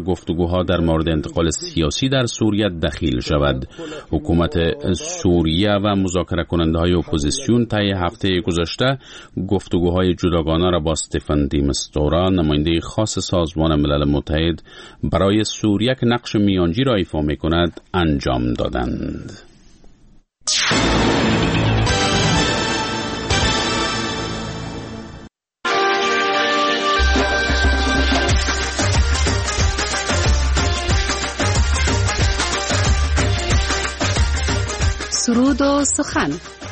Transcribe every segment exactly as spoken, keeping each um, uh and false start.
گفتگوها در مورد انتقال سیاسی در سوریه دخیل شود. حکومت سوریه و مذاکره کننده های اپوزیسیون طی هفته گذشته گفتگوهای جداگانه را با استفان دی مستورا، نماینده خاص سازمان ملل متحد برای سوریه که نقش میانجی را ایفا می‌کند انجام دادند. سرود و سخن.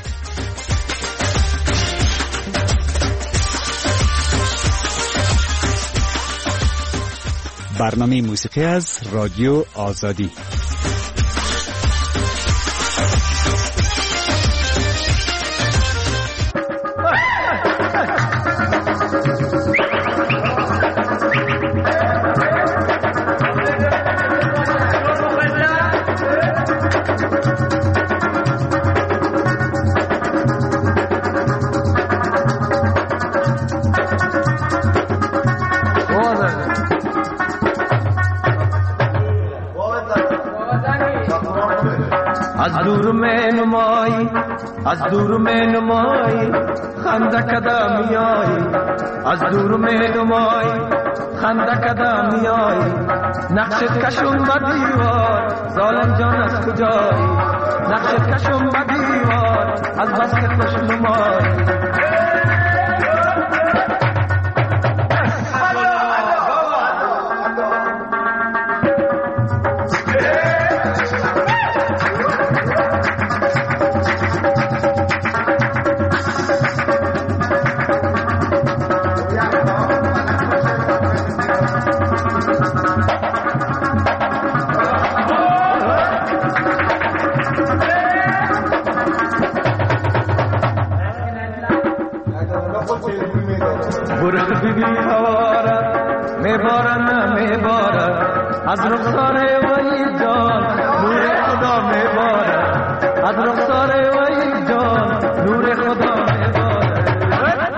برنامه موسیقی از رادیو آزادی. از دور میں نمائی از دور میں نمائی خنده کده میایی از دور میں نمائی خنده کده میایی نقشت کشون به دیوار ظالم جان از کجایی نقشت کشون به دیوار از بس که خوش نمایی از رخسار وی جان نور خدا میبارد از رخسار وی جان نور خدا میبارد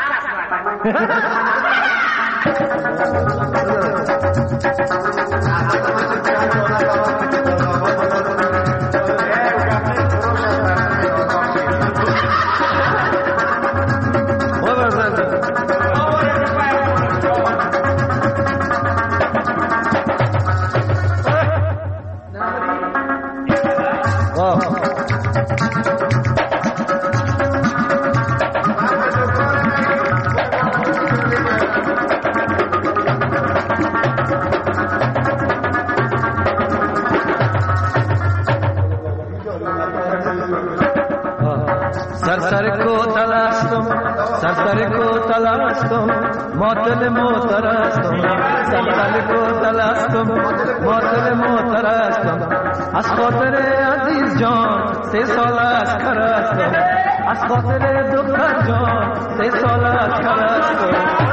ماتل موترستم سلطل کو تلستم ماتل موترستم از خاطر عزیز جان سه سال از کرستم از خاطر دختر جان سه سال از کرستم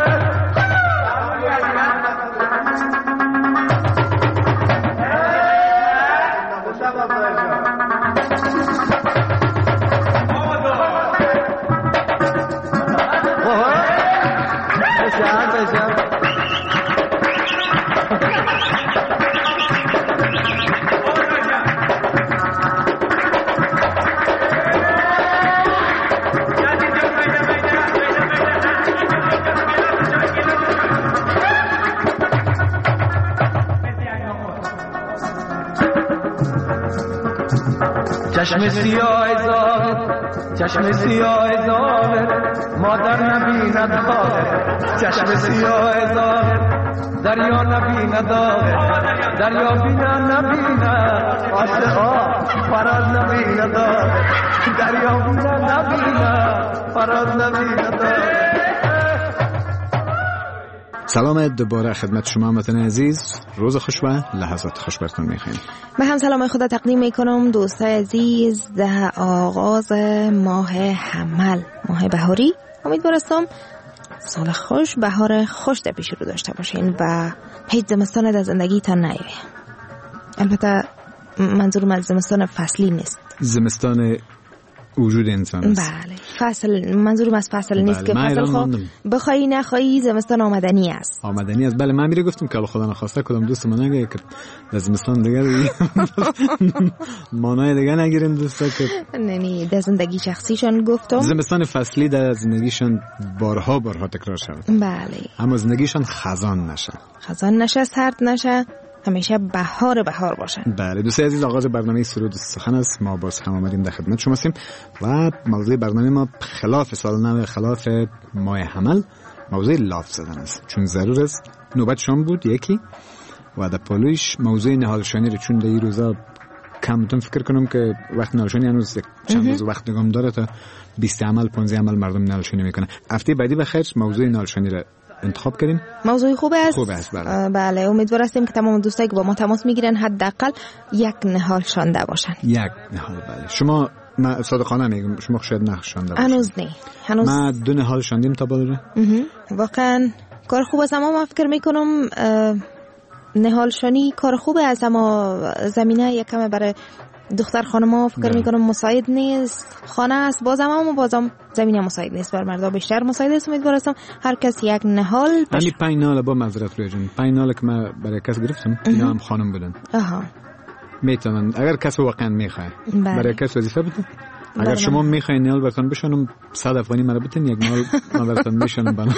چشم سیاه زاهد چشم سیاه زاهد مادر نبیند خواهد چشم سیاه زاهد دریا نبیند آهد دریا بینا نبیند عاشقا فراز نبیند آهد دریا بینا نبیند فراز نبیند آهد. سلام دوباره خدمت شما هموطنان عزیز، روز خوش و لحظات خوش براتون می‌خوایم. به هم سلام خدا تقدیم میکنم دوستای عزیز در آغاز ماه حمل، ماه بهاری. امیدوارم سال خوش، بهار خوش در پیش رو داشته باشین و هیچ زمستان در زندگیتان نیایه. البته منظورم از زمستان فصلی نیست، زمستان وجود انسان است. بله فصل، منظورم از فصل نیست که فصل خو بخوایی نخوایی زمستان آمدنی است. آمدنی است. بله من میره گفتم که خدا نخواسته کدام دوست من نگه که زمستان دیگه مانای دیگه نگیریم دوستا که نه نه در زندگی شخصیشان گفتم زمستان فصلی در زندگیشان بارها بارها تکرار شود. بله اما زندگیشان خزان نشه، خزان نشه، سرد نشه، همیشه بهار بهار باشن. بله دوستان عزیز، آغاز برنامه سرود سخن است. ما باز هم آمدیم در خدمت شما هستیم و موضوع برنامه ما خلاف سال نو، خلاف ماه حمل، موضوع لاف زدن است. چون ضرور است نوبت شام بود یکی و در پالویش موضوع نهالشانی رو چون در این روزا کمتون فکر کنم که وقت نهالشانی هنوز چند روز وقت نگام داره تا بیست عمل پانزده عمل مردم نهالشانی میکنه. هفته بعدی بخیر موضوع نهالشانی رو انتخاب کردیم. موضوع خوب است. خوب است بله. بله امیدوار هستیم که تمام دوستایی که با ما تماس میگیرن حداقل یک نهال شانده باشن. یک نهال بله. شما ما صادقانه میگم شما شاید نه شانده باشین. هنوز نه. هنوز ما دو نهال شاندیم تا بالا. واقعا کار خوب است، اما من فکر میکنم نهال شانی کار خوبه است، اما زمینه یکم برای دختر خانم‌ها فکر میکنم مساعد نیست. خانه است بازم، اما بازم زمینه مساعد نیست. بر مردا بیشتر مساعد است. امیدوار هستم هر کس یک نهال باشه. همین پنج نهال با معذرت روی جون پنج نهال که من برای کس گرفتم اینا هم خانم بودن. آها میتونن اگر کس واقعا میخواد برای کس وظیفه بده. اگر شما میخواین نهال براتون بشونم صد افغانی مرا بتین یک نهال من براتون میشونم بنام.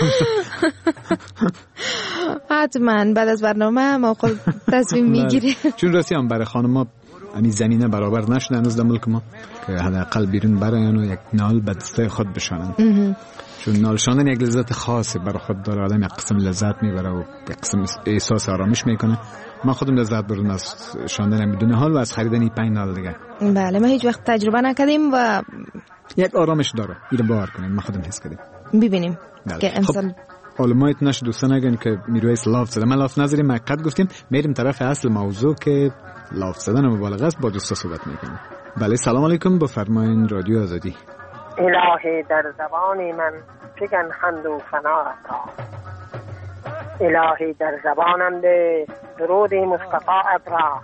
حتما بعد از برنامه ما خود تصمیم میگیریم. چون راستی هم برای خانم‌ها همین زمینه برابر نشده هنوز در ملک ما که حداقل بیرون برایان و یک نال به دسته خود بشانن. چون نال شاندن یک لذت خاصه برای خود داره. آدم یک قسم لذت میبره و یک قسم احساس آرامش میکنه. من خودم لذت بردم از شاندن بدون حال و از خریدن این پنج نال دیگه. بله ما هیچ وقت تجربه نکردیم و یک آرامش داره. اینو باور کنید ما خودم حس کردیم. ببینیم که انسان علمایت نشه دوستان نگن که میرویس لاف زده. من لاف نظری مقد گفتیم میریم طرف اصل موضوع که لاف زدن و مبالغه است. با دوستا صحبت میکنیم. بله سلام علیکم، بفرمایید رادیو آزادی. الهی در زبان من بگن حمد و ثنا را، الهی در زبانم ده درود مصطفی را،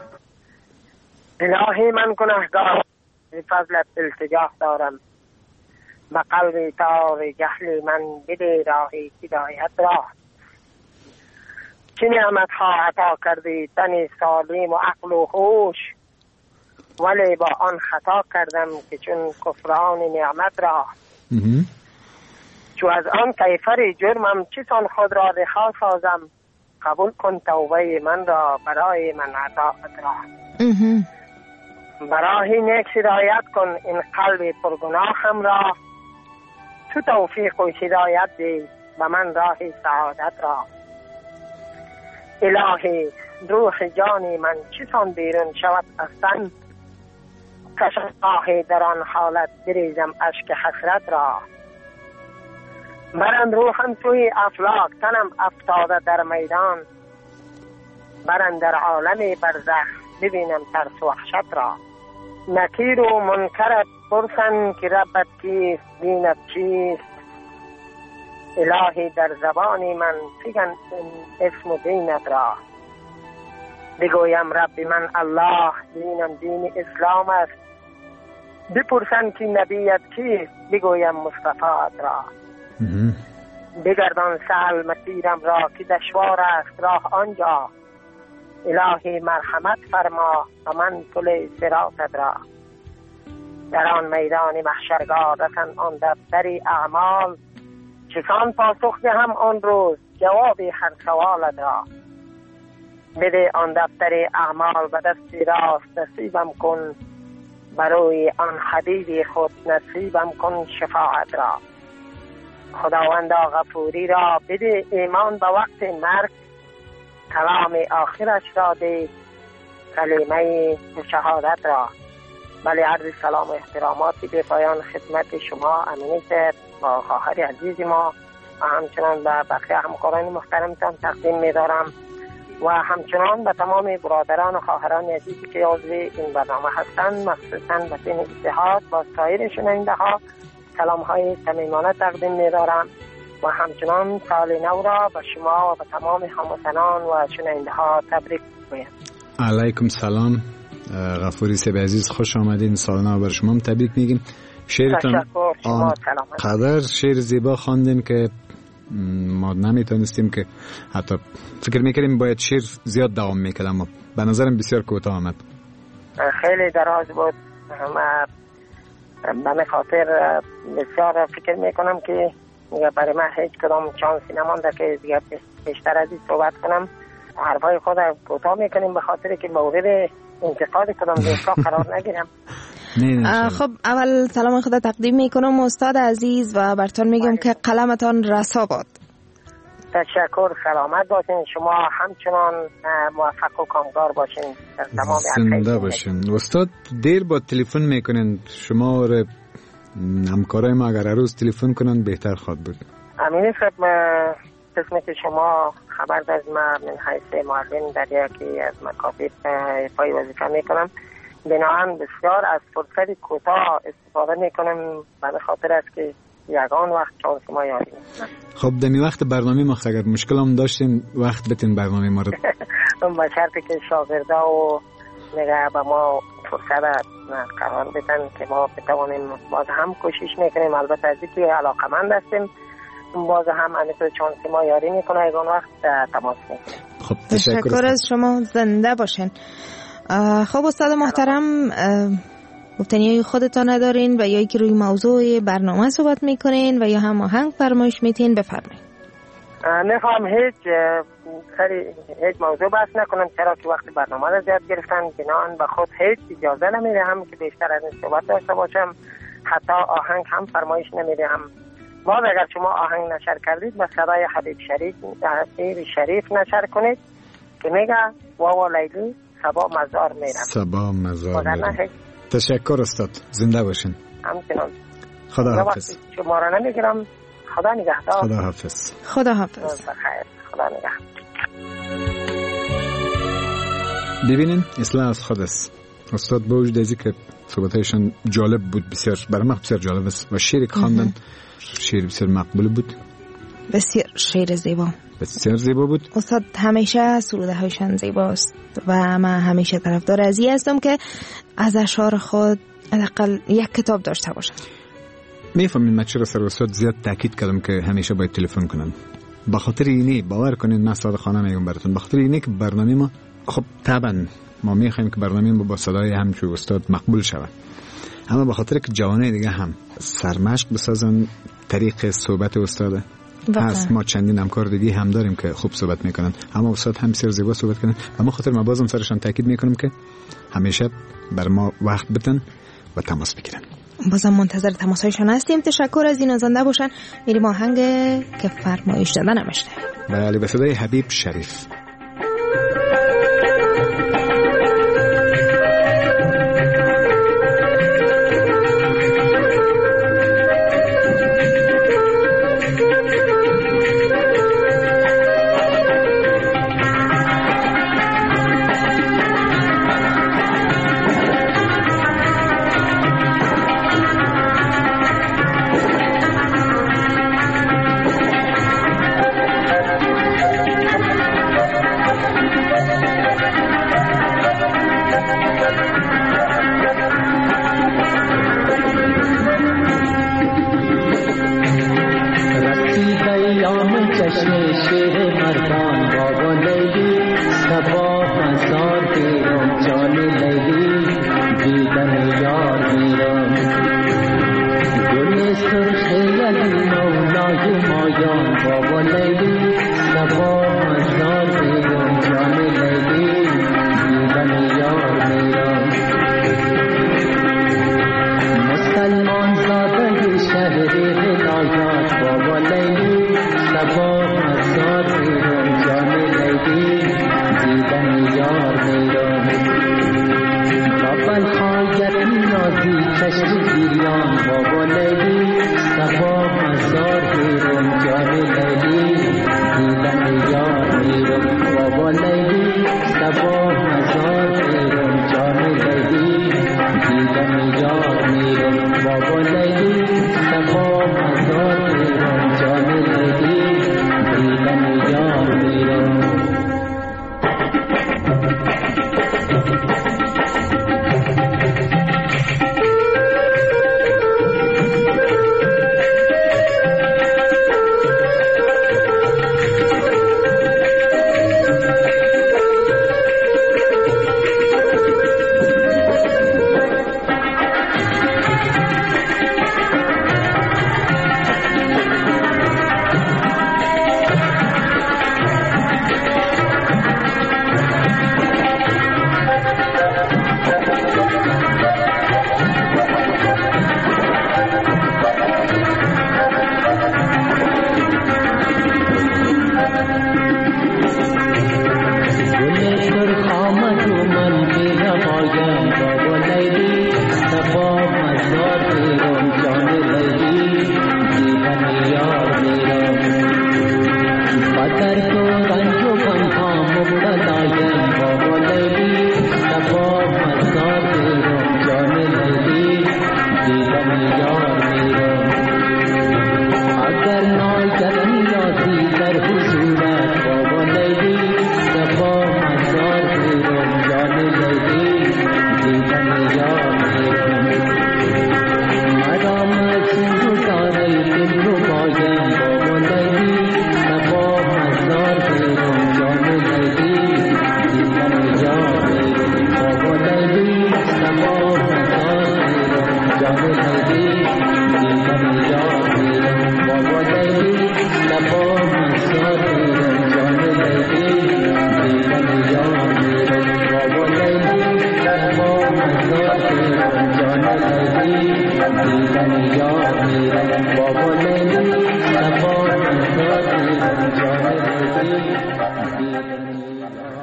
الهی من گناهگار بفضلت التجا دارم، به قلب تار جهل من بده راهی هدایت را. چه نعمت ها عطا کردی تن سالم و عقل و هوش، ولی با آن خطا کردم که چون کفران نعمت را. چو از آن کیفر جرمم چسان خود را رها سازم، قبول کن توبه من را برای من عطاعت را. برای نیک هدایت کن این قلب پرگناهم را، تو توفیق و هدایت دی به من راه سعادت را. الهی روح جانی من چسان بیرون شود از تن، کشم آهی در آن حالت بریزم اشک حسرت را. برند روحم توی افلاک تنم افتاده در میدان، برند در عالم برزخ ببینم ترس و وحشت را. نکیر و منکرت پرسن که ربت کیست دینت چیست، الهی در زبانی من بگن اسم و دینت را. بگویم رب من الله دینم دین اسلام است، بپرسن که نبیت کیست بگویم مصطفی را. بگردان سهل مسیرم را که دشوار است راه آنجا، الهی مرحمت فرما و من پل صراطت را. در آن میدان محشرگاه رسن آن دفتری اعمال، چسان پاسخ دهم آن روز جواب هر سوالت را. بده آن دفتر اعمال به دست راست نصیبم کن، برای آن حبیب خود نصیبم کن شفاعت را. خداوند غفوری را بده ایمان به وقت مرگ، کلام آخرش را ده کلمه شهادت را. بله عرض سلام و احتراماتی به پایان خدمت شما امینی صاحب با خواهر عزیز ما و همچنان به بقیه همکاران محترمتان تقدیم می‌دارم و همچنان به تمام برادران و خواهران عزیزی که عضو این برنامه هستند، مخصوصاً به تیم اتحاد با سایر شنونده‌ها سلام‌های صمیمانه تقدیم می‌دارم و همچنان سال نو را به شما و به تمام هموطنان و شنونده‌ها تبریک می‌گویم. علیکم سلام. غفوری سیب عزیز خوش آمدین، سال نو بر شما تبریک میگیم. شعرتان قدر شعر زیبا خواندین که ما نمیتونستیم که حتی فکر میکردیم باید شعر زیاد دوام میکرد، اما به نظرم بسیار کوتاه آمد. خیلی دراز بود. به من خاطر بسیار فکر میکنم که برای من هیچ کدام چانسی نمانده که دیگه بیشتر از این صحبت کنم. حرفای خود کوتاه میکنیم به خاطر که مورد انتقاد کدام دوستا قرار نگیرم. خب اول سلام خدا تقدیم میکنم استاد عزیز و براتون میگم که قلمتان رسا باد. تشکر، سلامت باشین، شما همچنان موفق و کامگار باشین در تمام زنده باشین. استاد دیر با تلفن میکنین، شما رو همکارای ما اگر روز تلفن کنن بهتر خواد بود. امین خب قسمت که شما خبر دارید من من حیث معلم در یکی از مکاتب پای وظیفه میکنم، بنابراین بسیار از فرصت کوتاه استفاده میکنم به خاطر است که یگان وقت چانس ما یادیم. خب دمی وقت برنامه ما اگر مشکل هم داشتین وقت بتین برنامه ما رو با شرطی که شاگردا و نگه به ما فرصت قرار بدن که ما بتوانیم باز هم کوشش میکنیم. البته از اینکه علاقمند هستیم باز هم همینطور چانس ما یاری میکنه یگان وقت تماس میکنیم. خب تشکر از شما، زنده باشین. خب استاد محترم گفتنی خودتان ندارین و یا که روی موضوع برنامه صحبت میکنین و یا هم آهنگ فرمایش میتین بفرمایید. نفهم هیچ سری هیچ موضوع بحث نکنم چرا که وقت برنامه را زیاد گرفتن بنان به خود هیچ اجازه نمیدهم که بیشتر از این صحبت داشته باشم، حتی آهنگ هم فرمایش نمیدهم. باز اگر شما آهنگ نشر کردید با صدای حبیب شریف حبیب شریف نشر کنید که میگه واوا لیلی سبا مزار میرم. سبا مزار میرم. تشکر استاد، زنده باشین. همچنان. خدا حافظ. شما را نمیگیرم. خدا نگهدار. خدا حافظ. خدا حافظ. بخیر. خدا نگهدار. ببینین اصلاح از خود است. استاد با وجود ازی که صحبتایشان جالب بود، بسیار برای من بسیار جالب است و شعری که خواندن شعر بسیار مقبول بود، بسیار شعر زیبا، بسیار زیبا بود. استاد همیشه سروده هایشان زیباست و من همیشه طرفدار از این هستم که از اشعار خود حداقل یک کتاب داشته باشن. میفهمین من چرا سر استاد زیاد تاکید کردم که همیشه باید تلفن کنن. به خاطر اینه باور کنین من صادقانه میگم براتون، به خاطر اینه که برنامه ما خب طبعا ما میخوایم که برنامه ما با صدای همچون استاد مقبول شود، اما به خاطر که جوانای دیگه هم سرمشق بسازن طریق صحبت استاده هست. ما چندین همکار دیگه هم داریم که خوب صحبت میکنن، اما استاد هم بسیار زیبا صحبت کنن و ما خاطر ما بازم سرشان تاکید میکنم که همیشه بر ما وقت بدن و تماس بگیرن. بازم منتظر تماسایشان هستیم. تشکر از این زنده باشن. میریم آهنگ که فرمایش دادن نمشته. بله، به صدای حبیب شریف.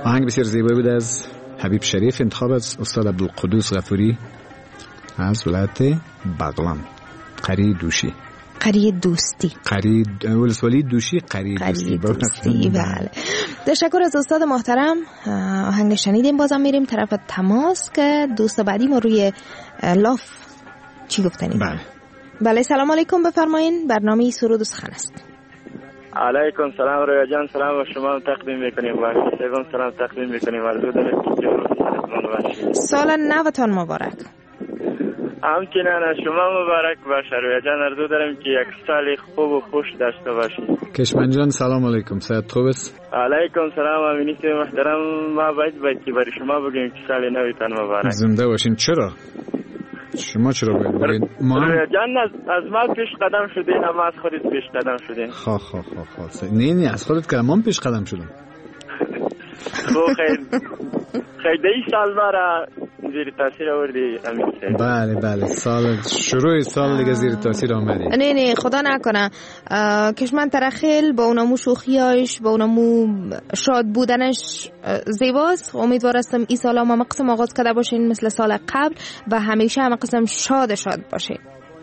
آهنگ بسیار زیبایی بود از حبیب شریف، انتخاب از استاد عبدالقدوس غفوری از ولایت بغلان. قری دوشی، قری دوستی، قری ولسوالی دوشی، قری دوستی. دوستی. بله. تشکر از استاد محترم. آهنگ شنیدیم. بازم میریم طرف تماس که دوست بعدی ما روی لاف چی گفتنی؟ بله. بله سلام علیکم، بفرمایین. برنامه سرود و سخن است. علیکم سلام رویا جان، سلام و شما تقدیم میکنیم و سلام سلام تقدیم میکنیم. عرض دارم که سال نوتان مبارک. همچنان شما مبارک باشه رویا جان. عرض دارم که یک سال خوب و خوش داشته باشید. کشمن جان سلام علیکم، صحت خوب است؟ علیکم سلام امینی محترم. ما باید باید که برای شما بگیم که سال نوتان مبارک. زنده باشین. چرا؟ شما چرا باید بگید؟ ما جان از, از ما پیش قدم شدین، اما از خودت پیش قدم شدین. خواه خواه خواه خواه نه نه از خودت که من پیش قدم شدم. خب خیلی خیلی ای سال ما را زیر تاثیر آوردی امین سید. بله بله سال شروع سال دیگه زیر تاثیر آمدی. نه نه خدا نکنه. کشمن ترخیل با اونمو شوخیاش، با اونمو شاد بودنش زیباست. امیدوار هستم این سال هم قسم آغاز کرده باشین مثل سال قبل و همیشه هم قسم شاد شاد باشین.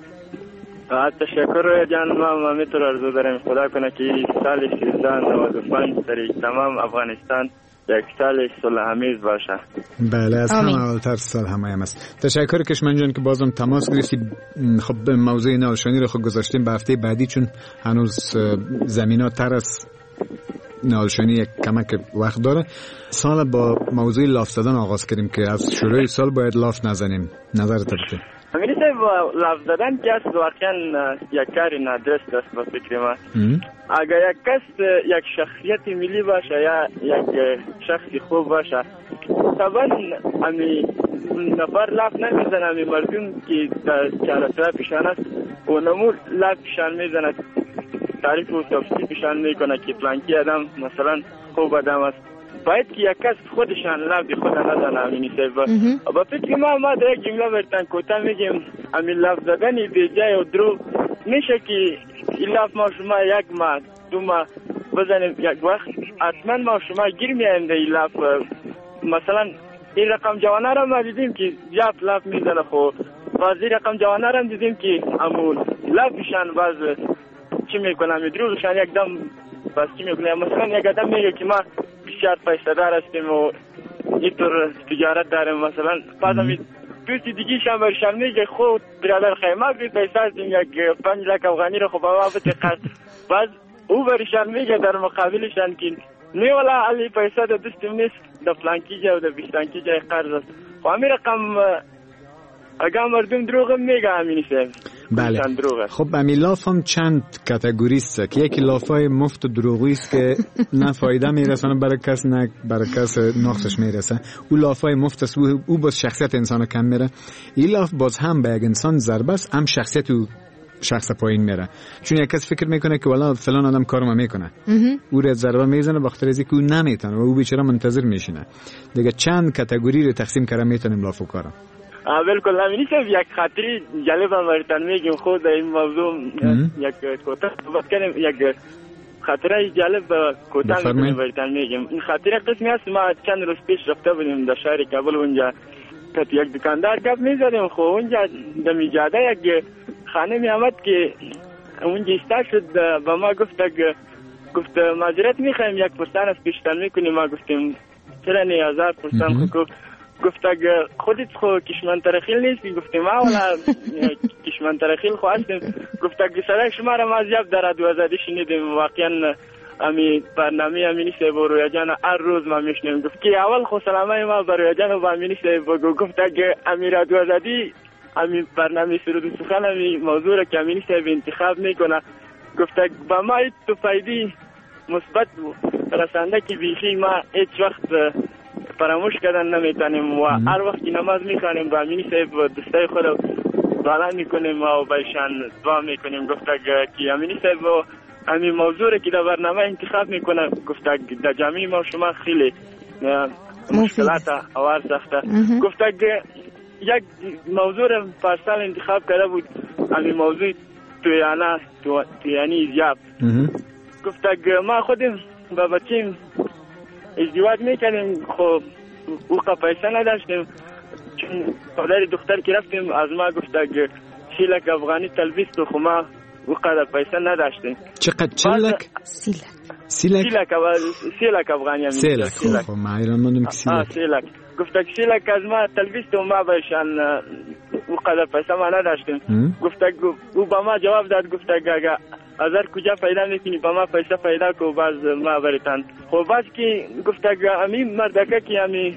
تشکر جان. ما همینطور آرزو دارم خدا کنه که سال سیزده نود و پنج در تمام افغانستان یک سال صلح آمیز باشه. بله از همه اولتر سال همه هم است. تشکر کشمن جان که بازم تماس گرفتی. خب موضوع نالشانی رو خود گذاشتیم به هفته بعدی چون هنوز زمینات تر از نالشانی یک کمک وقت داره. سال با موضوع لاف زدن آغاز کردیم که از شروع سال باید لاف نزنیم. نظرت چیه؟ همین با لاف زدن که از واقعا یک کار نادرست است به فکر ما. اگر یک کس یک شخصیت ملی باشه یا یک شخصی خوب باشه طبعا امی نفر لاف نمیزنه. امی مردم که چهارتره پیشان است و نمو لاف پیشان میزنه، تعریف و تفصیل پیشان میکنه که پلانکی آدم مثلا خوب آدم است. باید که یک کس خودشان لاف دی خود نزنه. امینی صاحب با فکر ما ما در یک جمله برتن کوتا میگیم امی لاف زدنی بی جای و درو میشه که این لاف ما شما یک ماه دو ماه بزنیم یک وقت حتما ما شما گیر میایم در این لاف. مثلا این رقم جوانه را ما دیدیم که جاف لاف میزنه، خو بازی رقم جوانه را دیدیم که امون لافشان باز چی میکنم دروغشان یک دم باز چی میکنم. مثلا یک آدم میگه که ما بسیار پیسه دار هستیم و اینطور تجارت داریم، مثلا بعدم دوستی دیگه شان برشان میگه خود برادر خیمه بی پیسه هستیم یک پنج لک افغانی رو خب آبا بتقد. باز او برشان میگه در مقابلشان که نی والا علی پیسه دا دستیم نیست دا فلانکی جا و دا بیشتانکی جای قرض است. خب همین رقم اگه مردم دروغ میگه همینی سه. بله. خب امی لاف هم چند کاتگوری است که یکی لافای مفت و دروغی است که نه فایده میرسونه برای کس نه برای کس نقصش میرسه. او لافای مفت است، او باز شخصیت انسان کم میره. این لاف باز هم به یک انسان ضربه است، هم شخصیت او شخص پایین میره. چون یک کس فکر میکنه که والا فلان آدم کارم میکنه، او را ضربه میزنه بخاطر از اینکه او نمیتونه و او بیچاره منتظر میشینه. دیگه چند کاتگوری رو تقسیم کردن میتونیم لاف و کارا. بالکل همینی که یک خاطری جالب هم براتون میگم. خود این موضوع یک کوتاه صحبت کنیم. یک خاطره جالب کوتاه براتون میگم. این خاطره قسمی است ما چند روز پیش رفته بودیم در شهر کابل. اونجا که یک دکاندار گپ میزدیم. خب اونجا در میجاده یک خانه می آمد که اونجا ایستاد شد با ما گفت گفت معذرت میخوایم یک پرسان از پیشتن میکنیم. ما گفتیم چرا نه هزار پرسان خوب. گفت اگه خودت خو کشمن ترخیل نیستی؟ گفتیم ما والا کشمن ترخیل خو هستیم. گفت اگه صدای شما را ما زیاد در رادیو آزادی شنیدیم. واقعا امی برنامه امینی صاحب و رویا جان هر روز ما میشنیم. گفت که اول خو سلامای ما بر رویا جان و امینی صاحب بگو. گفت اگه امی رادیو آزادی امی برنامه سرود و سخن امی موضوع را که امینی صاحب انتخاب میکنه گفت با ما هیچ تو فایدی مثبت رسنده که بیخی ما هیچ وقت فراموش کردن نمیتونیم و هر وقت نماز میخوانیم با امینی صاحب دستای خود بالا میکنیم و بایشان دعا میکنیم. گفت که امینی صاحب امی موضوع را که در برنامه انتخاب میکنه گفت در جامعه ما شما خیلی مشکلات اوار سخته. گفت یک موضوع را پارسال انتخاب کرده بود امی موضوع تویانه تویانی زیاب. گفت ما خودم با بچیم ازدواج میکنیم. خب اوقا پیسه نداشتیم، چون پدر دختر که رفتیم از ما گفت اگه سی لک افغانی تلبیس تو، خب ما اوقا پیسه نداشتیم. چقدر چند لک؟ سی لک. سی لک؟ سی لک افغانی. سی لک. خب ما ایران مندم که سی لک. سی لک. گفت اگه سی لک از ما تلبیس تو، ما بهشان اوقا پیسه ما نداشتیم. گفت او با ما جواب داد، گفت اگه ازار کجا پیدا میکنی با ما پیسه پیدا کو باز ما برتن. خب باز که گفت اگه امی مردکه که امی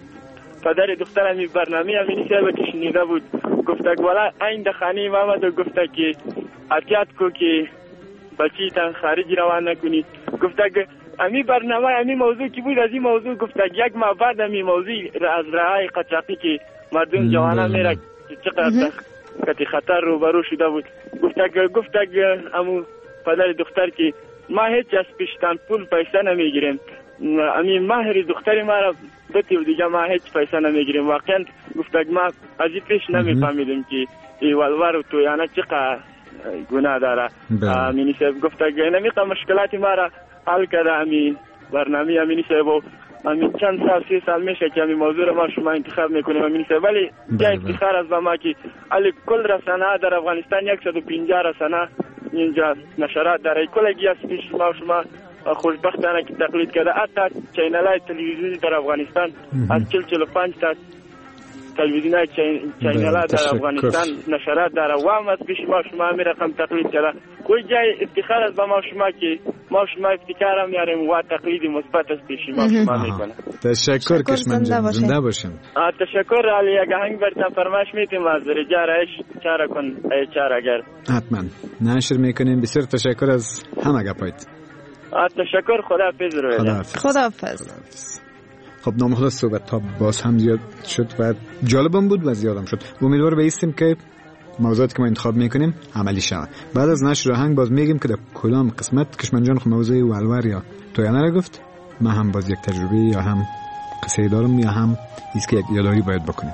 پدر دختر امی برنامه امی نیسه که شنیده بود، گفت اگه والا این دخانی محمد گفت که احتیاط کو که بچی تن خارج روان نکنی. گفت اگه امی برنامه امی موضوع کی بود، از این موضوع گفت اگه یک ماه بعد امی موضوع از رهای قاچاقی که مردم جوانا میره چقدر کتی خطر روبرو شده بود. گفت اگه گفت اگه امو پدر دختر که ما هیچ از پیشتن پول پیسه نمیگیریم، امی مهر دختری ما را بتی و دیگه ما هیچ پیسه نمیگیریم. واقعا گفت اگه ما از این پیش نمیفهمیدیم که ای ولور و تویانه چقدر گناه داره. امینی صاحب گفت اگه نمیقه مشکلات ما را حل کرده امی برنامه امینی صاحب و امین چند سال سی سال میشه که امی موضوع را ما شما انتخاب میکنیم امینی صاحب، ولی جا افتخار از ما که علی کل رسانه در افغانستان صد و پنجاه رسانه اینجا نشرات داره، کلگی از پیش ما شما خوشبختانه که تقلید کرده. حتی چینل های تلویزیونی در افغانستان از چل چل و پنج تا تلویزیون های چینل ها در افغانستان نشرات داره و هم از پیش ما شما می رقم تقلید کرده. کوئی جای افتخار از با ما شما که ما شما افتخار هم میاریم و تقلیدی مثبت از پیش ما شما میکنه. تشکر کشمن جان، زنده باشین. تشکر. علی یک هنگ برتن فرمایش میتیم از رجا رایش چاره کن ای چاره گر حتما نشر میکنیم. بسیار تشکر از همه گپایت. تشکر. خداحافظ. خداحافظ. خداحافظ. خب نام خدا صحبت تا باز هم زیاد شد و جالبم بود و زیادم شد. امیدوار بیستیم که موضوعاتی که ما انتخاب میکنیم عملی شود. بعد از نشر آهنگ باز میگیم که در کدام قسمت کشمن جان خود موضوع ولور یا تویانه را گفت. ما هم باز یک تجربه یا هم قصه دارم یا هم ایست که یک یادآوری باید بکنیم.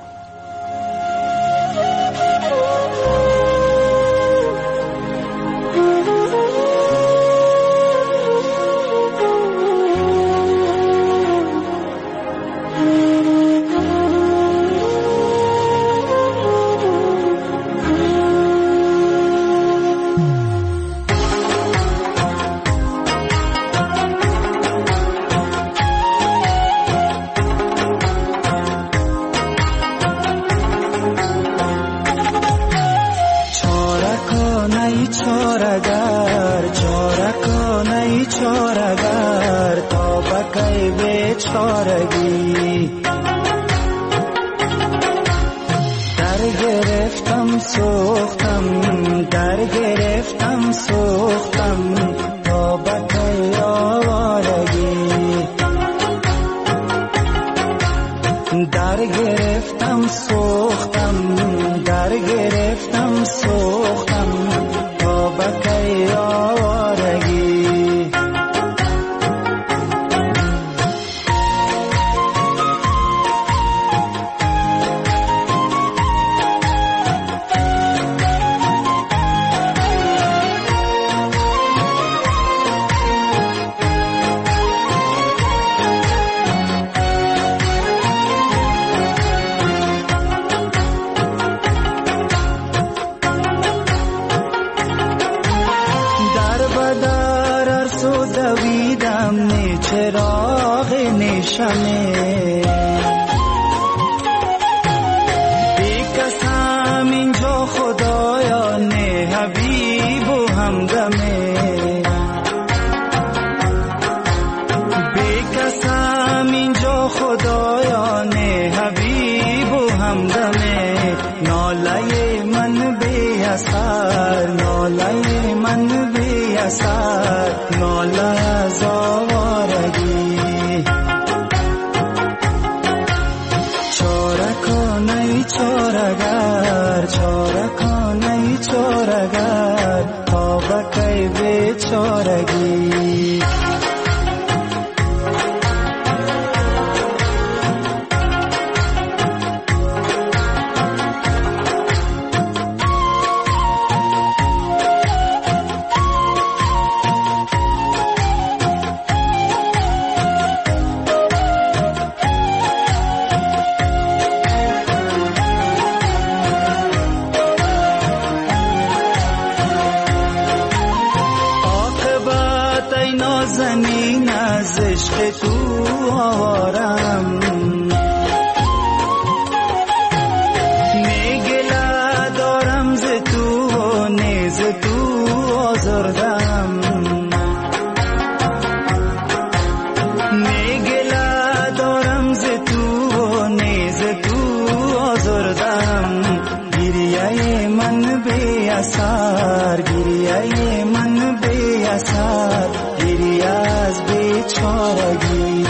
اثر گریه من بی اثر گریه از بیچارگی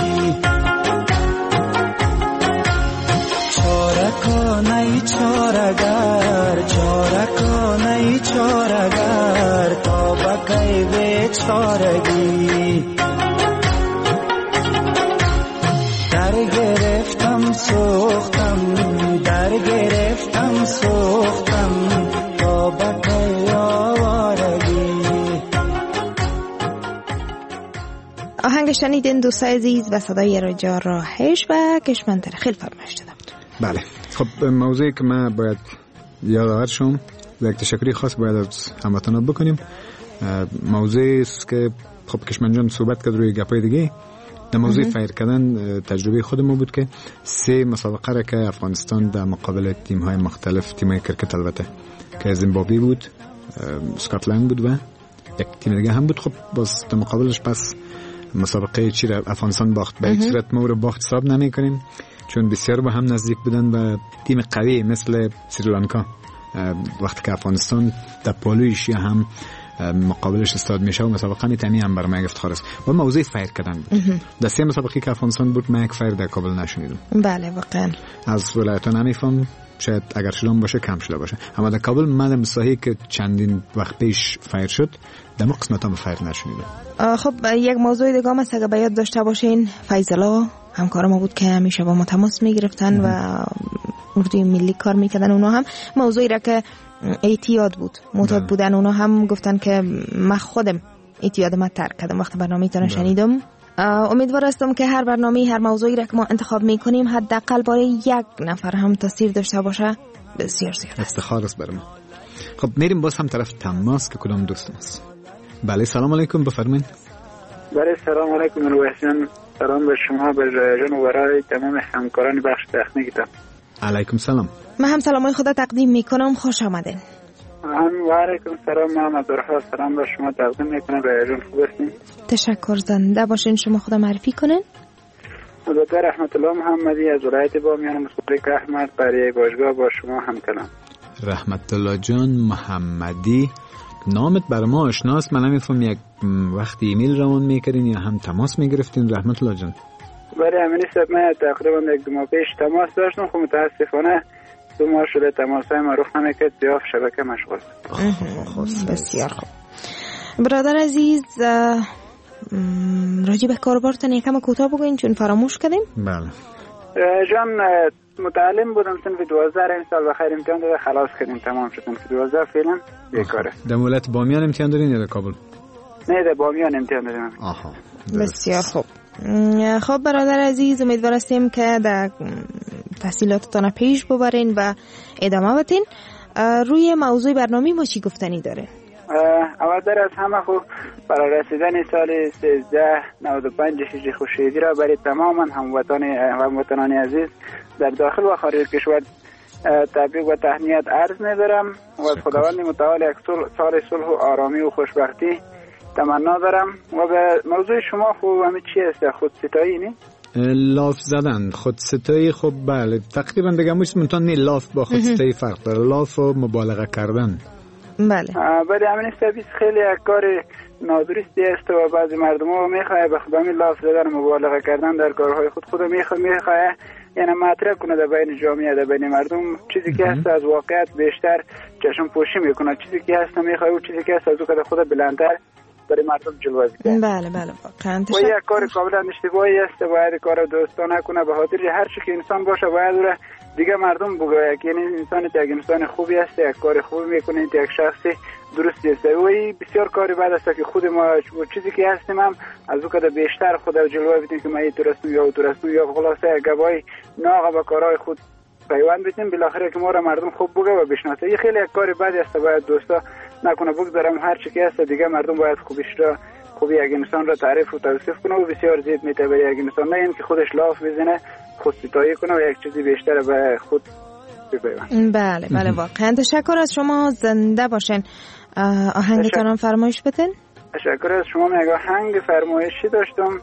چاره کنی چارگر چاره کنی چارگر تا بکی بیچارگی در گرفتم سوختم در گرفتم سوختم تا بکی آوارگی. آهنگ شنیدین دوستای عزیز و صدای رجا راهش و کشمندر خیلی فرمایش داده بود. بله خب موضوعی که ما باید یادآور شم یک تشکری خاص باید از هموطنان بکنیم. موضوعی است که خب کشمن جان صحبت کرد روی گپای دیگه. در موضوع فایر کردن تجربه خودمون بود که سه مسابقه را که افغانستان در مقابل تیم های مختلف، تیم های کرکت البته که زیمبابوه بود، اسکاتلند بود و یک تیم دیگه هم بود، خب باز در مقابلش پس مسابقه چی را افغانستان باخت. به هیچ صورت ما رو باخت حساب نمی کنیم چون بسیار با هم نزدیک بودن و تیم قوی مثل سریلانکا وقتی که افغانستان در پالویش هم مقابلش استاد میشه و مسابقه میتونی هم بر من افتخار است. و موضوع فایر کردن بود. در سه مسابقه که افغانستان بود من یک فایر در کابل نشنیدم. بله واقعا از ولایت‌ها نمیفهم، شاید اگر شلون باشه کم شده باشه، اما در کابل من مساحی که چندین وقت پیش فایر شد در ما قسمت هم فایر نشنیدم. خب یک موضوع دیگه هم است اگه باید داشته باشین، فیض‌الله همکار ما بود که همیشه با ما تماس میگرفتن و اردوی ملی کار میکردن. اونا هم موضوعی را که اعتیاد بود، معتاد بودن، اونا هم گفتن که من خودم اعتیاد ما ترک کردم وقتی برنامه ایتان شنیدم. امیدوار هستم که هر برنامه، هر موضوعی را که ما انتخاب میکنیم حداقل برای یک نفر هم تاثیر داشته باشه بسیار زیاد است. افتخار است برام. خب میریم باز هم طرف تماس که کدام دوستم است. بله سلام علیکم، بفرمایید. بله سلام علیکم روحسین، سلام به شما، به جان و برای تمام همکاران بخش تکنیکتان. علیکم سلام. من هم سلامای خدا تقدیم میکنم، خوش آمدین. هم و علیکم سلام، محمد درها سلام به شما تقدیم میکنم. به جان خوب هستین؟ تشکر، زنده باشین. شما خدا معرفی کنین. دکتر رحمت الله محمدی از ولایت بامیان مصدق احمد، برای باشگاه با شما هم کلام. رحمت الله جان محمدی، نامت بر ما آشناست. من نمیفهم یک وقتی ایمیل روان میکردین یا هم تماس میگرفتین رحمت الله جان؟ برای امینی صاحب من تقریبا یک دو ماه پیش تماس داشتم، خب متاسفانه دو ماه شده تماس های ما رخ نمیکرد، زیاد شبکه مشغول. خب بسیار خوب. برادر عزیز راجع به کاربارتون یکم کوتاه بگوین چون فراموش کردیم. بله جان متعلم بودم، صنف دوازده این سال بخیر امتحان داده خلاص کردیم، تمام شد. صنف دوازده فعلا بیکاره. در ولایت بامیان امتحان دادین یا در کابل؟ نه در بامیان امتحان دادیم. آها بسیار خوب. خب برادر عزیز امیدوار هستیم که در تحصیلاتتان پیش ببرین و ادامه بدین. روی موضوع برنامه ما چی گفتنی داره؟ اول در از همه خوب برای رسیدن سال سیزده نود و پنج هجری خورشیدی را برای تمام هموطنان هموطنان عزیز در داخل و خارج کشور تبریک و تهنیت عرض می‌دارم و از خداوند متعال یک سال صلح و آرامی و خوشبختی تمنا دارم. و به موضوع شما خوب همه چی است؟ خود ستایی نی؟ لاف زدن، خود ستایی. خب بله تقریبا دیگه موش منتون نی لاف با خود ستایی فرق داره، لاف و مبالغه کردن. بله بله همین سبیس خیلی یک کار نادرستی است و بعضی مردم ها میخواه به خود همین لاف زدن و مبالغه کردن در کارهای خود خود میخواه میخواه یعنی مطرح کنه در بین جامعه، در بین مردم چیزی که هست از واقعیت بیشتر چشم پوشی میکنه، چیزی که هست میخواه و چیزی که هست از او که خود بلندتر برای مردم جلوازی کنه. بله بله واقعا و یک کار کاملا اشتباهی است، باید کار دوستانه نکنه، به خاطر هر چی که انسان باشه باید او دیگه مردم بگوید که یعنی انسان یک انسان خوبی است، یک کار خوبی میکنه، یک شخص درستی است. و بسیار کاری بعد است که خود ما چیزی که هستیم هم از او که بیشتر خود جلوه بدیم که ما این درست یا درست یا خلاصه گواهی ناغه به کارهای خود پیوند بدیم، بالاخره که ما را مردم خوب بگه و بشناسه. این خیلی یک کاری بعدی است، باید دوستا نکنه بگذارم هر چی که هست دیگه مردم باید خوبیش را خوبی یک انسان را تعریف و توصیف کنه و بسیار زیاد میتونه یک انسان نه اینکه خودش لاف بزنه، خود ستایی کنه و یک چیزی بیشتر به خود بپیوند. بله بله واقعا تشکر از شما، زنده باشین. آهنگتان فرمایش بدین. تشکر از شما. میگه آهنگ فرمایشی داشتم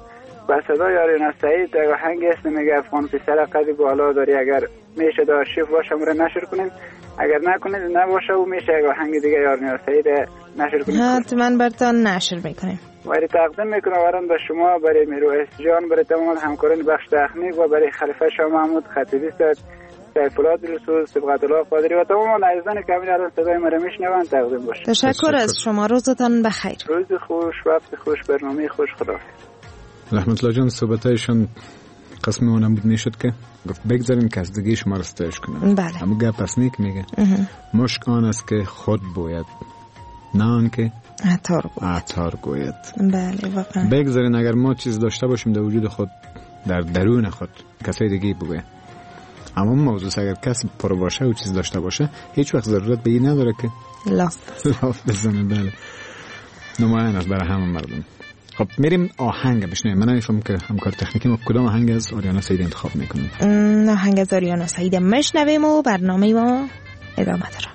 با صدای آریانا سعید در آهنگ است میگه افغان پسر قد بالا داری، اگر میشه در آرشیو باشه رو نشر کنیم، اگر نکنید نباشه و میشه اگر آهنگ دیگه آریانا سعید نشر کنیم. حتما براتون نشر میکنیم. برای تقدیم میکنم وران به شما، برای میرویس جان، برای تمام همکاران بخش تکنیک و برای خلیفه شاه محمود خطیبی صاحب، سیف الله دلسوز، صبغت الله قادری و تمام عزیزان که همین الان صدای ما رو میشنون تقدیم باشه. تشکر از شما، روزتان بخیر. روز خوش، وقت خوش، برنامه خوش، خداحافظ. رحمت الله جان صحبتایشون قسم اونم بود میشد که گفت بگذارین که از دیگه شما رو ستایش کنم. بله. اما گپ پس نیک میگه مشک آن است که خود بوید، نه آن که عطار گوید. عطار گوید. بله واقعا. بگذارین اگر ما چیز داشته باشیم در وجود خود، در درون خود، کسای دیگه بگوید. اما موضوع اگر کسی پر باشه و چیز داشته باشه هیچ وقت ضرورت به این نداره که لاف لاف بزنه. بله نمایان است برای همه مردم. خب میریم آهنگ بشنویم. من نمیفهم که همکار تکنیکی ما کدام آهنگ از آریانا سعید انتخاب میکنیم. آهنگ از آریانا سعید میشنویم و برنامه ما ادامه داره.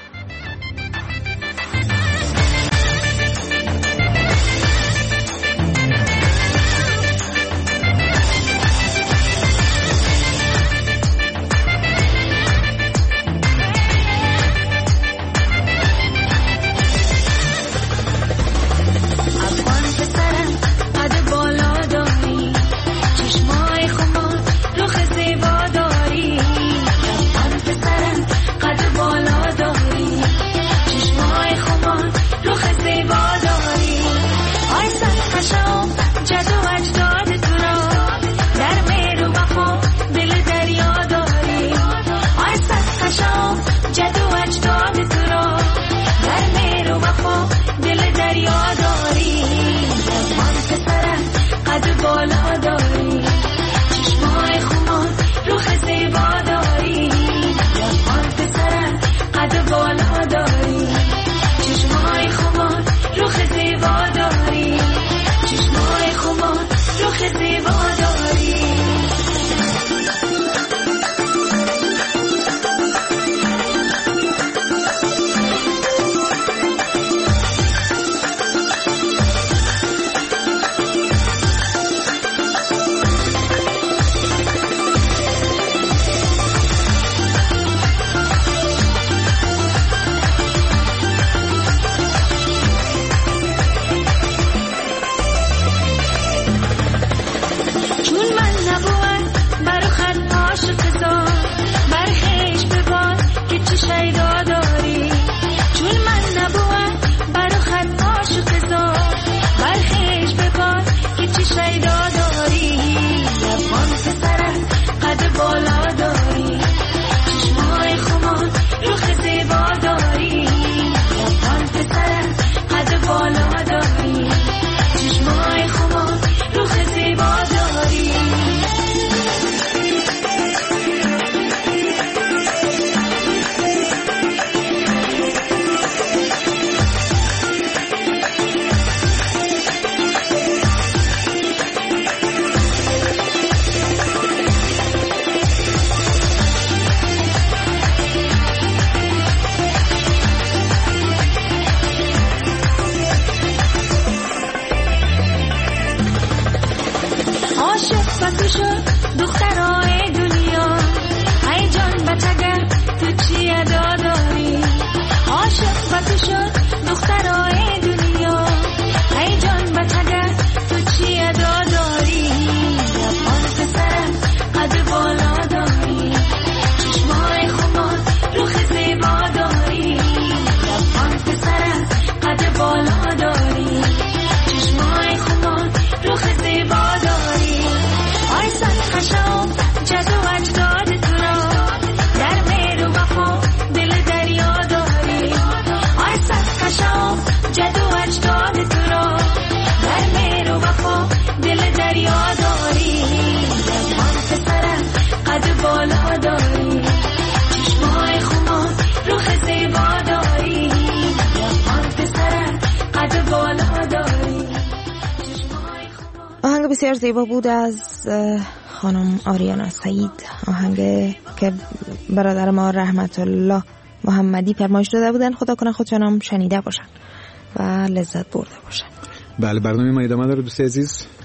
بسیار زیبا بود از خانم آریانا سعید، آهنگ که برادر ما رحمت الله محمدی فرمایش داده بودن. خدا کنه خودشون هم شنیده باشن و لذت برده باشن. بله برنامه ما ادامه داره دوست عزیز.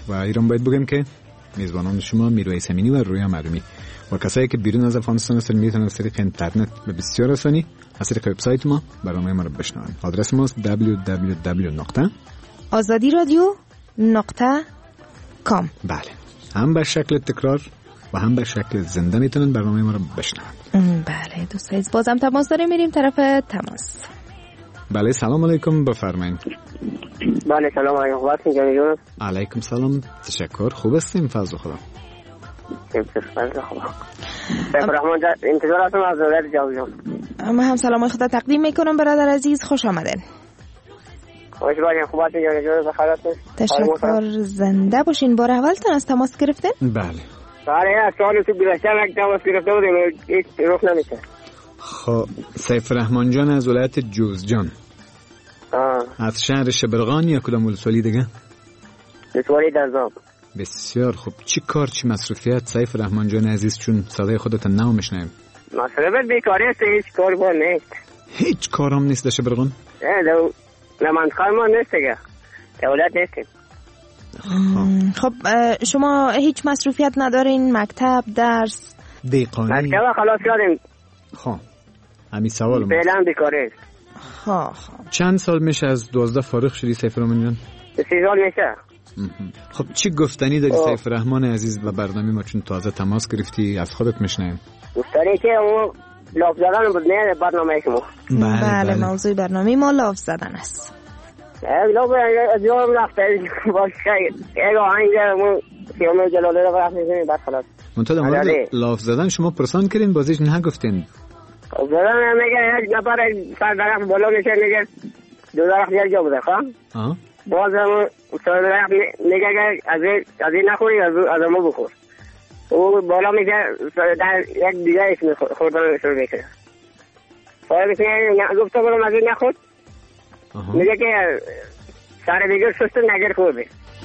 و ایران باید بگم که میزبانان شما میرویس امینی و رویا معلومی و کسایی که بیرون از افغانستان هستن میتونن از طریق اینترنت به بسیار آسانی از طریق وبسایت ما برنامه ما رو بشنوند. آدرس ماست دبلیو دبلیو دبلیو دات آزادی رادیو دات کام. بله، هم به شکل تکرار و هم به شکل زنده میتونن برنامه ما رو بشنوند. بله دوستان، بازم تماس داریم، میریم طرف تماس. بله سلام علیکم، بفرمایید. بله سلام علیکم، وقتی جان. علیکم سلام، تشکر، خوب هستیم فضل خدا. فضل خدا. رحمان جان انتظار هستم از دولت جاویدان. من هم سلام خدا تقدیم میکنم برادر عزیز، خوش آمدین. خوش باشین، خوب هستین جان، جان بخیرتون. تشکر، زنده باشین. بار اولتون از تماس گرفتین؟ بله. بله، سوال تو بیشتر یک تماس گرفته بودیم، هیچ رخ نمیشه. خب سیف رحمان جان از ولایت جوزجان. آه. از شهر شبرغان یا کدام ولسوالی دیگه؟ ولسوالی درزاب. بسیار خوب. چی کار چی مصروفیت سیف رحمان جان عزیز، چون صدای خودت نو میشنویم؟ مصروفیت بیکاری است، هیچ کار با نیست. هیچ کارم نیست در شبرغان؟ نه دو نمانخال ما نیست دیگه، دولت نیستیم. خب شما هیچ مصروفیت ندارین؟ مکتب، درس؟ دیقانی؟ مکتب خلاص کردیم. خب همین سوال ما فعلا بیکاری است. خب خب چند سال میشه از دوازده فارغ شدی سیف رحمان جان؟ سی سال میشه. خب چی گفتنی داری سیف رحمان عزیز و برنامه ما، چون تازه تماس گرفتی از خودت میشنویم؟ گفتنی که اون لاف زدن بود، نه برنامه شما. بله, بله, بله. موضوع برنامه ما لاف زدن است. لاف از یارم رفته باشه یک آهنگ اون فیلم جلاله رو رفت میزنیم بعد خلاص. منتها در مورد لاف زدن شما پرسان کردین بازیش نگفتین؟ لاف زدن میگه یک نفر سر درخت بالا میشه، میگه دو درخت یک جا بوده. خب آه باز هم سر درخت میگه که از از این نخوری از از ما بخور. او بالا میشه در یک دیگه اسم خوردن شروع میکنه. باید میشه گفته برم از این نخورد، میگه که سر دیگر شست نگر خورده.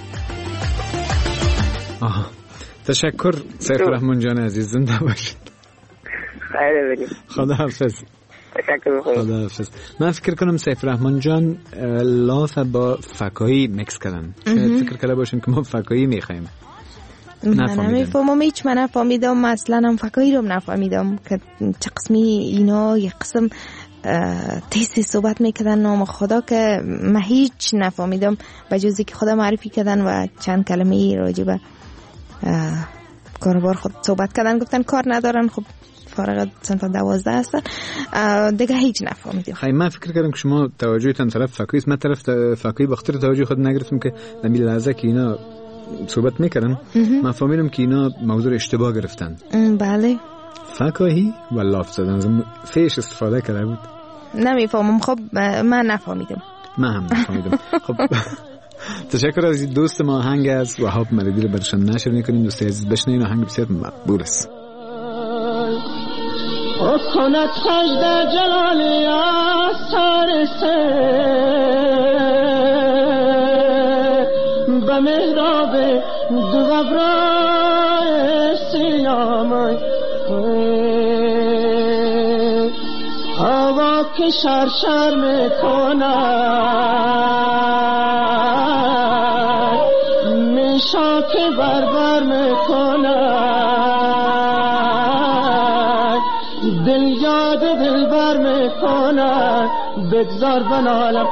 آها تشکر سیف رحمان جان عزیز، زنده باشید. خیلی بگیم. خدا حافظ. تشکر بخورم. خدا حافظ. من فکر کنم سیف رحمان جان لاف با فکایی مکس کردن. شاید فکر کرده باشین که ما فکایی میخوایم. من نمیفهمم، هیچ من نفهمیدم، مثلا هم فکایی رو نفهمیدم که چه قسمی اینا یک قسم تیسی صحبت میکردن نام خدا که من هیچ نفهمیدم، بجوزی که خدا معرفی کردن و چند کلمه راجع به کاروبار خود صحبت کردن، گفتن کار ندارن. خب فارغ سنت دوازده هستن دیگه، هیچ نفهمیدم. خیلی من فکر کردم که شما توجهتون طرف فکایی است، من طرف فکایی بخاطر توجه خود نگرفتم که نمی لحظه که اینا صحبت میکردن من فهمیدم که اینا موضوع اشتباه گرفتن. بله فکاهی و لاف زدن فیش استفاده کرده بود. نمیفهمم. خب من نفهمیدم. من هم نفهمیدم. خب تشکر از دوست ما آهنگ از وهاب مردی رو برشان نشر میکنیم. دوست عزیز بشنوین، آهنگ بسیار مقبول است. او کند سجده جلالی آثار به محراب دو غبرای سیامای هوا که شرشر میکند میشا که بربر میکند دل یاد دل بر میکند بگذار بنالم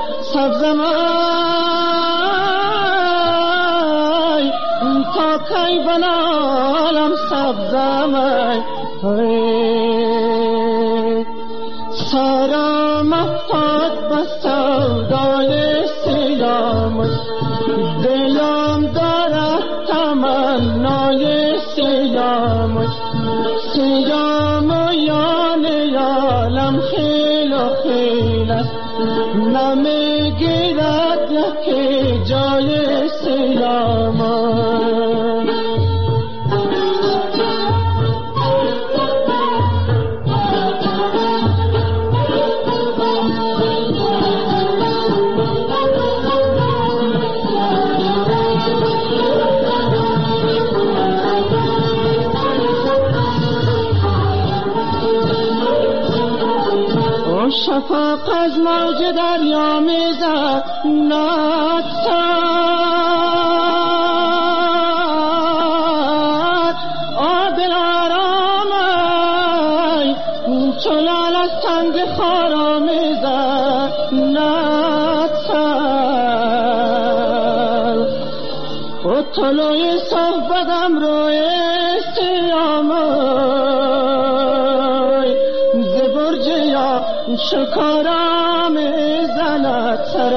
سبزمای تا کی بنالم سبزمای سارا مفتاد بسودای سیامای دلم دارد تمنای سیامای سیامایان یالم خیل و خیل است نمیگیرد یکی جای سیامای شفاق از موج دریا میزد ناتسان طلوع صحبتم روی سیامای ز برج یا شکارم زند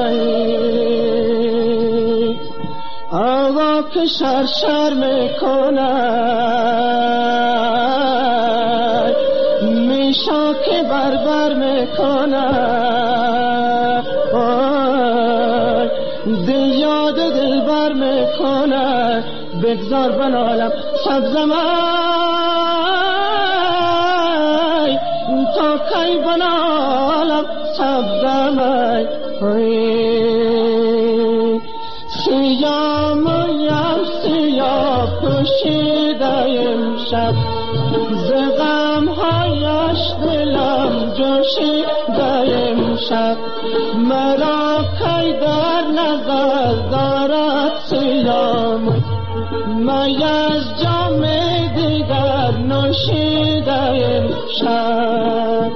سرایی آوا که شر شر میکنه میشا که بربر میکنه دل یاد دل بر میکنه بگذار بنالم سبزمای تا کی بنالم سبزمای سیام یم سیاه پوشیده امشب ز غم هایش دلم جوشیده امشب مرا کی در نظر دارد سیام می از جام دیگر نوشیده امشب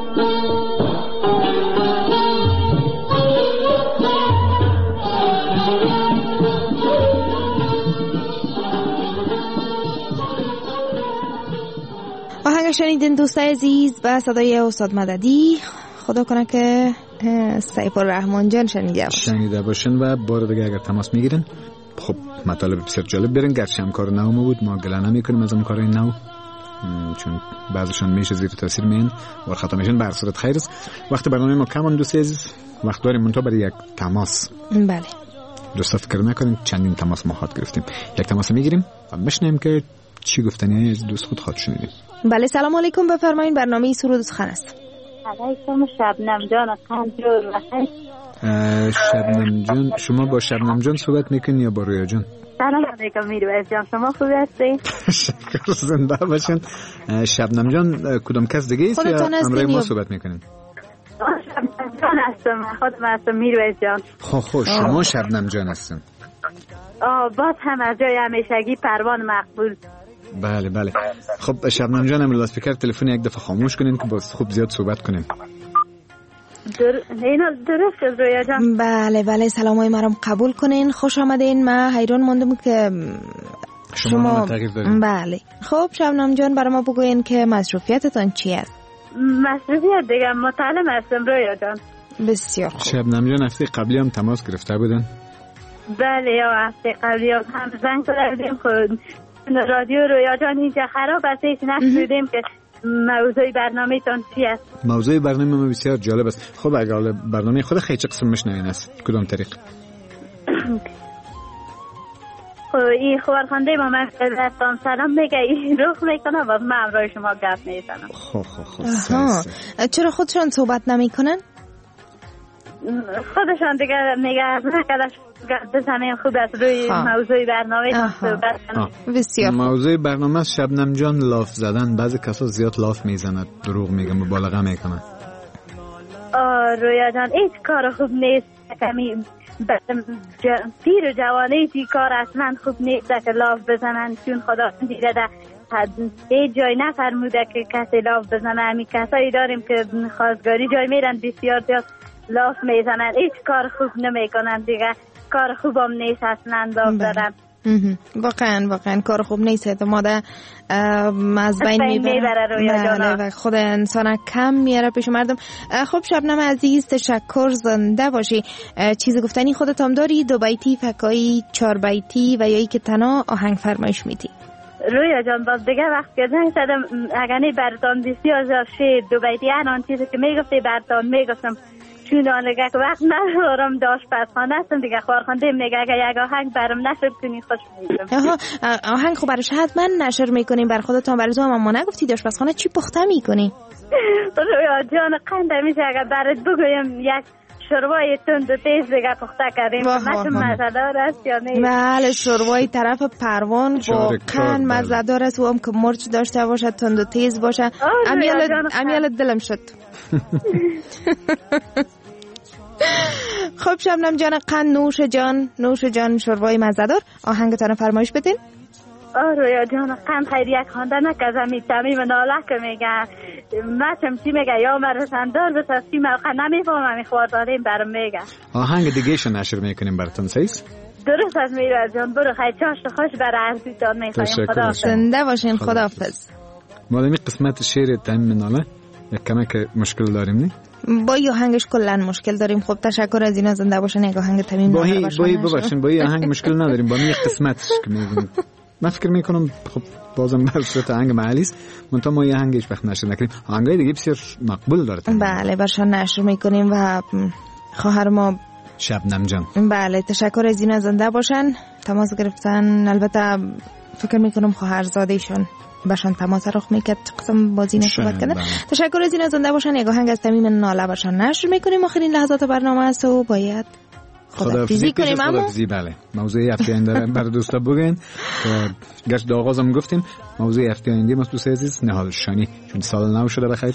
آهنگ شنیدین دوستای عزیز و صدای استاد مددی. خدا کنه که سیف الرحمن جان شنیده باشن شنیده باشن و بار دیگه اگر تماس میگیرن خب مطالب بسیار جالب برن. گرچه هم کار نو بود ما گله نمیکنیم از اون کار نو چون بعضشان میشه زیر تاثیر میان و خطا میشن. به هر صورت خیر است. وقت برنامه ما کم دوستای عزیز وقت داریم منتها برای یک تماس. بله دوستا فکر نکنین چندین تماس ما خاط گرفتیم. یک تماس میگیریم و بشنیم که چی گفتنی از دوست خود خاط شنیدیم. بله سلام علیکم بفرمایید برنامه سرود سخن است. علیکم شبنم جان قنجور بخیر. شبنم جان شما با شبنم جان صحبت میکنین یا با رویا جان؟ سلام علیکم میرویس جان شما خوب هستید؟ شکر زنده باشین. شبنم جان کدام کس دیگه است یا همراه ما صحبت میکنین؟ شبنم جان هستم خودم هستم میرویس جان. خب خب شما شبنم جان هستن. آه باز هم از جای همیشگی پروان مقبول. بله بله. خب شبنم جان هم لاسپیکر تلفن یک دفعه خاموش کنین که باز خوب زیاد صحبت کنین. در... اینو درست از رویا جان. بله بله سلامای مرام قبول کنین. خوش آمدین. من حیران موندم که شما, شما... تغییر دارین. بله خب شبنم جان برای ما بگوین که مصروفیتتان چی است؟ مصروفیت دیگه مطالعه هستم رویا جان. بسیار خوب. شبنم جان هفته قبلی هم تماس گرفته بودن؟ بله یا هفته قبلی هم زنگ کردیم خود رادیو رویا جان اینجا خراب است هیچ نشنیدیم که موضوع برنامه تان چی است. موضوع برنامه ما بسیار جالب است. خب اگر برنامه خود خیلی چه قسم مشنوین است کدام طریق؟ خب این خبرخوانده ما من دستان سلام میگه این روح میکنه و من امرای شما گفت میزنم. خب خب خب چرا خودشان صحبت نمی کنن؟ خودشان دیگه میگه نکدش بزنیم خوب است روی موضوع برنامه صحبت کنیم. بسیار موضوع برنامه شبنم جان لاف زدن. بعضی کسا زیاد لاف میزند دروغ میگه مبالغه میکنه. آه رویا جان هیچ کار خوب نیست کمی پیر و جوانه تی کار اصلا خوب نیست که لاف بزنن چون خدا دیده ده هیچ جای نفرموده که کسی لاف بزنه. همی کسایی داریم که خواستگاری جای میرن بسیار زیاد لاف میزنن هیچ کار خوب نمیکنن دیگه. کار خوبم نیست اصلا لاف زدن. واقعا واقعا کار خوب نیست. ماده از بین میبره و خود انسان کم میاره پیش مردم. خب شبنم عزیز تشکر زنده باشی. چیز گفتنی خودت هم داری؟ دو بیتی فکایی چهار بیتی و یا ای که تنها آهنگ فرمایش میدی؟ رویا جان باز دیگه وقت که زنگ زدم اگر نی برتان بسیار زیاد شید دو بیتی انان چیزی که میگفتی برتان میگفتم چون آنگه که وقت ندارم داشت پسخانه هستم دیگه خوارخانده میگه اگر یک آهنگ برم نشر کنی خوش میگم. آهنگ خب برش حتما نشر میکنیم بر خودتان برای تو هم اما نگفتی داشت پسخانه چی پخته میکنی؟ رویا جان قنده میشه اگر برات بگویم یک شروای تند و تیز دیگه پخته کردیم مثل مزدار است یا نه؟ بله شروای طرف پروان واقعا مزدار است و هم که مرچ داشته باشه تند و تیز باشه. امیال دلم شد. خب شبنم جان قند نوش جان نوش جان شروای مزدار آهنگتان فرمایش بدین. رویا جان قند خیلی یک خانده نکزم می تمیم ناله که میگه مچم چی میگه یا مرسندار بساستی موقع نمیفهمم می خوارداریم برم میگه. آهنگ دیگه شو نشر میکنیم براتون سیس؟ درست از میراز جان. برو خیلی چاشت خوش برای عزیزان میخوایم. خدا زنده باشین. خداحافظ. مالمی قسمت شعر تیم مناله یک کمک مشکل داریم نی؟ با یه آهنگش کلا مشکل داریم. خب تشکر از اینا. زنده باشن. یک آهنگ تمیم باهی باهی ببخشید با یه آهنگ مشکل نداریم. با می قسمتش که میگیم من فکر میکنم خب بازم بر صورت آهنگ محلی است. منتها ما یه آهنگش وقت نشر نکنیم. آهنگای دیگه بسیار مقبول داره. بله برشان نشر میکنیم و خواهر ما شبنم جان. بله تشکر از اینا. زنده باشن. تماس گرفتن. البته فکر میکنم خواهرزادهشون باشن تماس رخ میکرد قسم بازی نصحبت کردن. تشکر از اینا. زنده باشن. یک آهنگ از تمیم ناله برشان نشر میکنیم. آخرین لحظات برنامه است و باید خدافیزی کنیم. اما خدافیزی بله موضوع هفته آینده بر دوستا بگین که گشت آغازم گفتیم موضوع هفته آینده ما دوست عزیز نهال شانی چون سال نو شده بخیر.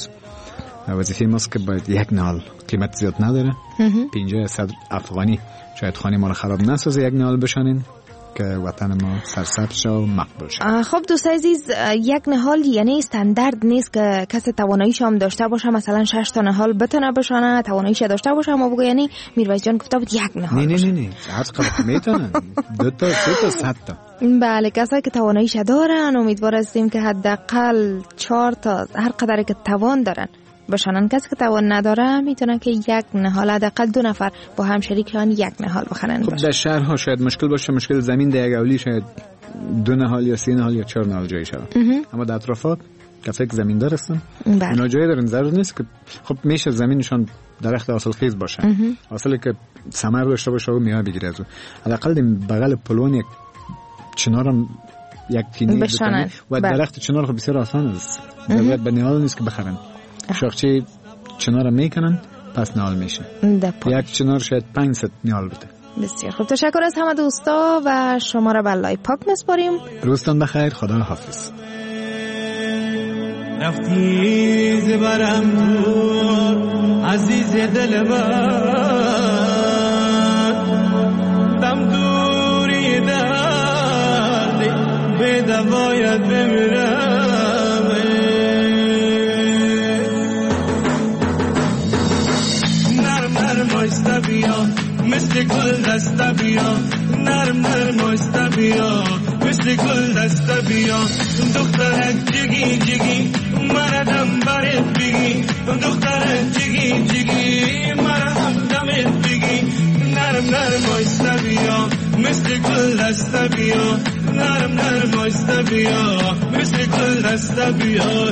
وظیفه ماست که باید یک نهال قیمت زیاد نداره پنجاه صد افغانی شاید خانه ما رو خراب نسازه یک نهال بشانین که وطن ما سرسبز شه و مقبول شه. خب دوست عزیز یک نهال یعنی استاندارد نیست که کسی تواناییش هم داشته باشه مثلا شش تا نهال بتونه بشانه تواناییش داشته باشه. ما بگو یعنی میرویس جان گفته بود یک نهال. نه نه نه نه هر قدر میتونن دو تا سه تا صد تا. بله کسایی که تواناییش دارن امیدوار هستیم که حداقل چهار تا هر قدری که توان دارن بشانن. کسی که توان نداره میتونن که یک نهال حداقل دو نفر با هم شریکان یک نهال بخرن. خب در شهرها شاید مشکل باشه مشکل زمین در یک اولی شاید دو نهال یا سه نهال یا چهار نهال جایی شود. اما در اطرافات کسایی که زمین دار هستن اونا جایی دارن ضرور نیست که خب میشه زمینشون درخت حاصل خیز باشه حاصلی که ثمر داشته باشه و میوه بگیره از اون حداقل بغل پلون یک چنارم یک تینی بشنن و درخت چنار خب بسیار آسان است ضرورت به نهال نیست که بخرن. شاخچه چنار میکنن پس نهال میشه. یک چنار شاید پانصد نهال بده. بسیار خوب تشکر از همه دوستا و شما را به الله پاک میسپاریم. روزتون بخیر. خدا حافظ. رفتی زبرم دور عزیز دلبر دم دوری دردی به دوایت بمیرم بیا مثل گل دست بیا نرم نرم است بیا مثل گل دست بیا دخترک جگی جگی مردم برات بگی دخترک جگی جگی مردم دمت بگی نرم نرم است بیا مثل گل دست بیا نرم نرم است بیا مثل گل دست بیا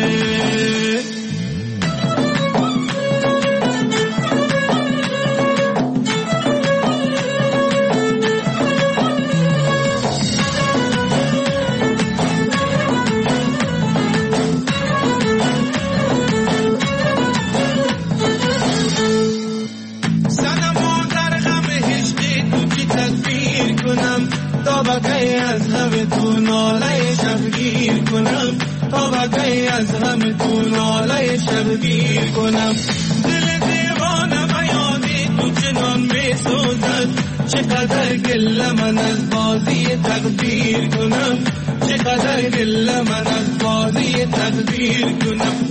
از غم تو ناله شبگیر کنم تا بقیه از غم تو ناله شبگیر کنم دل دیوانه بیادی تو چنان می سوزد چقدر گله من از بازی تقدیر کنم چقدر گله من از بازی تقدیر کنم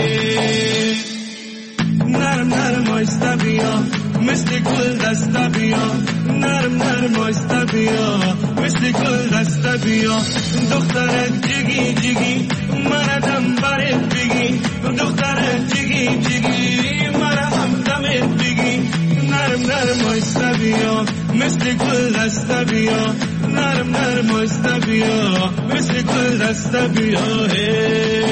نرم نرم آیسته بیا مثل گل دست بیا نرم نرم آیسته بیا مثل گل دست بیا دخترک جگی جگی مردم برات بگی دخترک جگی جگی مردم دمت بگی نرم نرم آیسته بیا مثل گل دست بیا نرم نرم آیسته بیا مثل گل دست بیا